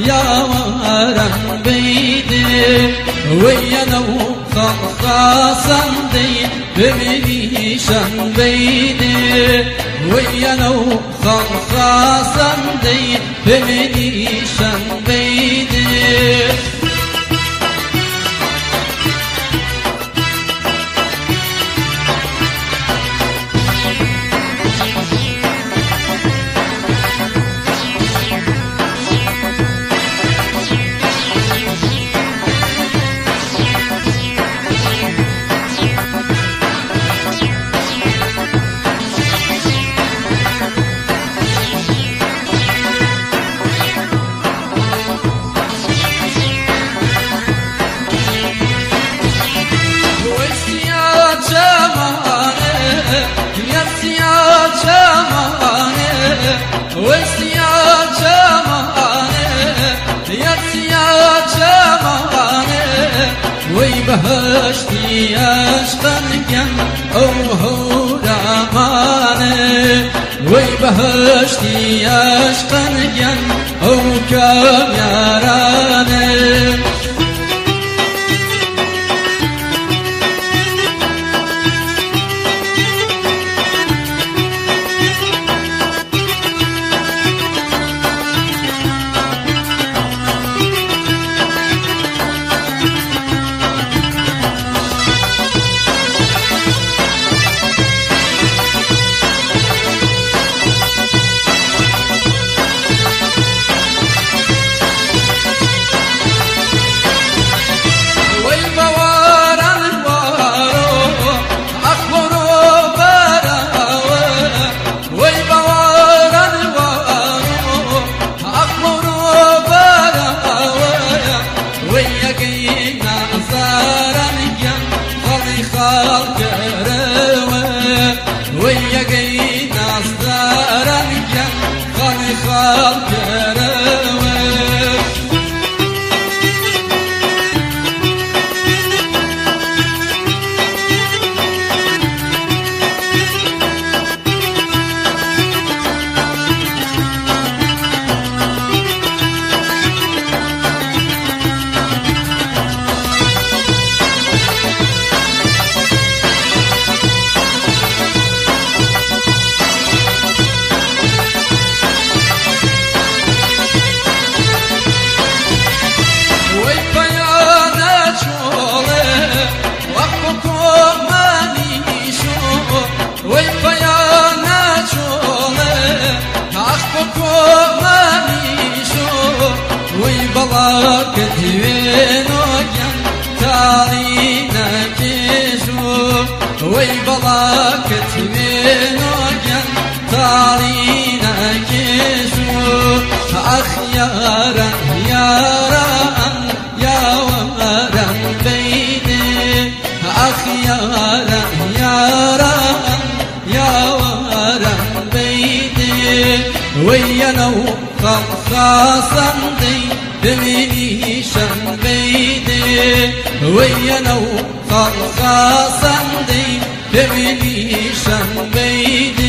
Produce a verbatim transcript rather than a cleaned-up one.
يا ورم بيدي وينو خاصا دي بمني شن بيدي وينو خاصا دي بمني شن بيدي بهشتي عشقاً كم أو رامانه وي بهشتي عشقاً كم أو كم يارانه وي بلاك تبينو جن تارينا كيشو أخ يارا يارا يا ورم بيدي أخ يارا يارا يا ورم بيدي وينو خاصا دي بمني شن بيدي وينو خاصا دي بمني شن بيدي